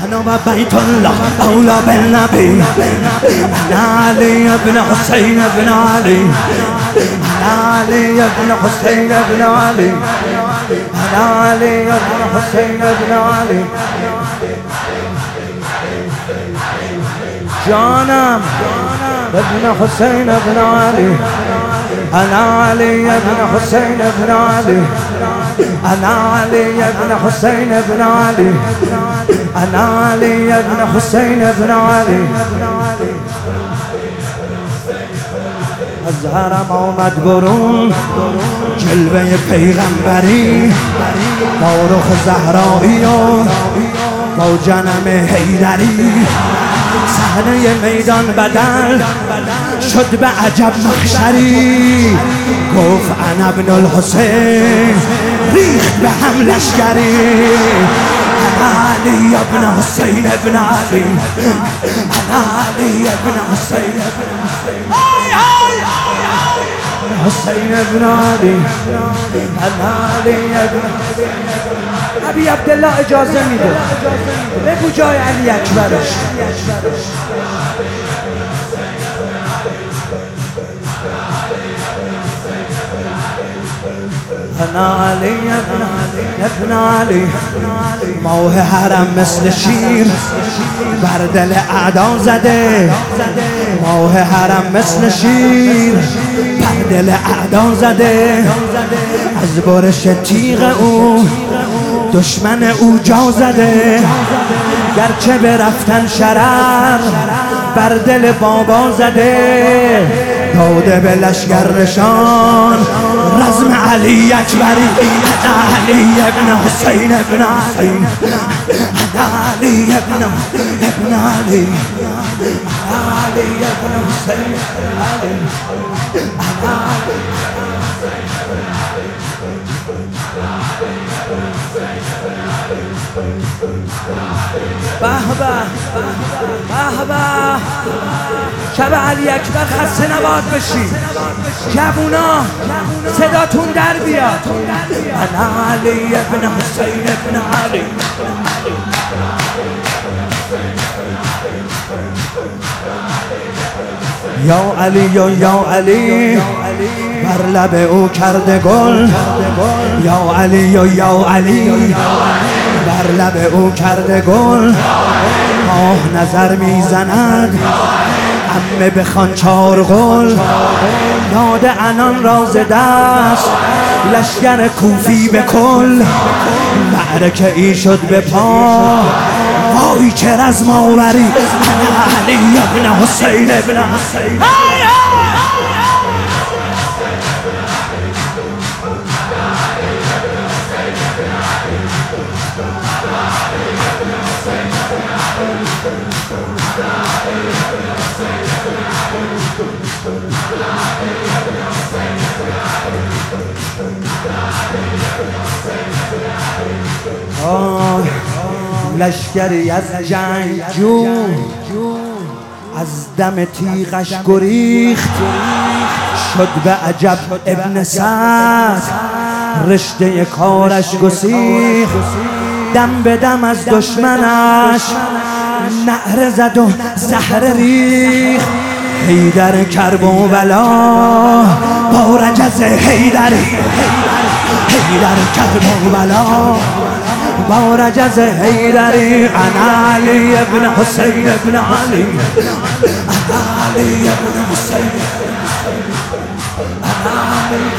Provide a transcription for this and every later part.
أنا وبيت الله أولى بالنبي. أنا علي بن حسين بن علي. أنا علي بن حسين بن علي. أنا علي بن حسين بن علي. جانم ابن حسين بن علي. أنا علي بن حسين بن علي. أنا علي بن حسين بن علي. أنا علي بن حسين بن علي. از حرم آمد برون جلوه پیغمبری با رخ زهرایی و با جنم حیدری. صحنه میدان بدل شد به عجب محشری. گفت انا ابن الحسین ریخت به هم لشکری. انا علی ابن حسین ابن علی. انا علی ابن حسین ابن حسین ابن علی. انا علی ابن ابی عبدالله اجازه میده بگو جای علی اکبرش. انا علی ابن علی. ماه حرم مثل شیر بر دل اعدا زده. ماه حرم مثل شیر بر دل اعدا زده. از برش تیغ او دشمن او جا زده. گرچه برفتن شرر بر دل بابا زده. داده به لشگر نشان رزم علی اکبری. انا علی ابن حسین ابن علی. انا علی ابن علی. انا علی ابن حسین ابن علی. به به به به. شب علی اکبر خسته نباد بشید. جوونا صداتون در بیاد. انا علی ابن حسین ابن علی. یا علی یا علی بر لب او کرده گل. یا علی یا علی بر لب او کرده گل. آه نظر میزند عمه بخوان چار قل. یاد انان راز دست لشگر کوفی به کل. معرکه ای شد به پا وای چه رزم آوری. انا علی ابن حسین ابن حسین. لشکری از جنگ جو از دم تیغش گریخت. شد به عجب ابن سعد رشته کارش گسیخت. دم به دم از دشمنش نعره زد و زهره ریخت. حیدر کربلا با رجز حیدری. حیدر کربلا با رجز حیدری. انا علی ابن حسین ابن علی. انا علی ابن حسین. انا علی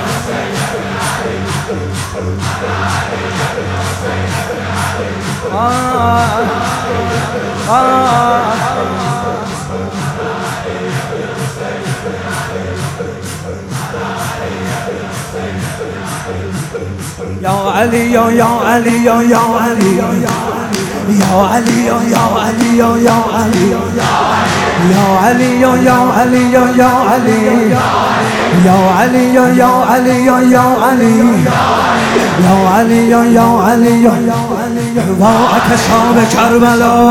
یا علی یا علی یا علی یا علی یا علی یا علی یا علی یا علی یا علی یا علی یا علی یا علی یا علی یا علی و آتش آب کربلا.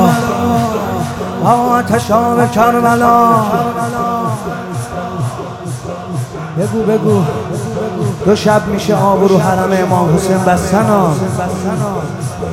و آتش آب کربلا. بگو دو شب میشه آب رو حرم امام حسین بستن ها.